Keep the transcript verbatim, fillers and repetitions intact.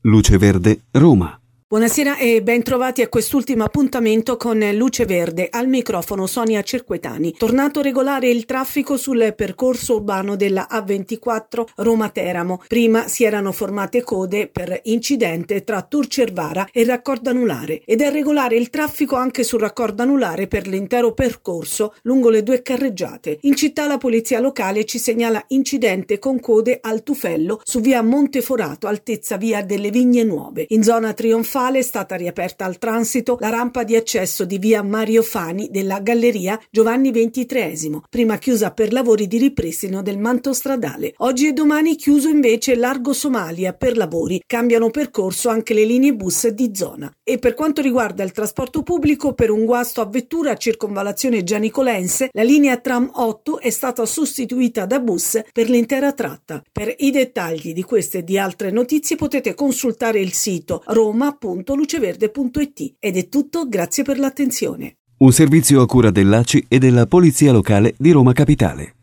Luce Verde, Roma. Buonasera e ben trovati a quest'ultimo appuntamento con Luce Verde. Al microfono Sonia Cerquetani. Tornato regolare il traffico sul percorso urbano della A ventiquattro Roma-Teramo. Prima si erano formate code per incidente tra Tor-Cervara e raccordo anulare ed è regolare il traffico anche sul raccordo anulare per l'intero percorso lungo le due carreggiate. In città la polizia locale ci segnala incidente con code al Tufello su via Monteforato, altezza via delle Vigne Nuove. In zona Trionfale è stata riaperta al transito la rampa di accesso di via Mario Fani della Galleria Giovanni ventitreesimo, prima chiusa per lavori di ripristino del manto stradale. Oggi e domani chiuso invece Largo Somalia per lavori. Cambiano percorso anche le linee bus di zona. E per quanto riguarda il trasporto pubblico, per un guasto a vettura a circonvallazione Gianicolense, la linea tram otto è stata sostituita da bus per l'intera tratta. Per i dettagli di queste e di altre notizie potete consultare il sito roma punto luceverde punto it. Ed è tutto, grazie per l'attenzione. Un servizio a cura dell'A C I e della Polizia Locale di Roma Capitale.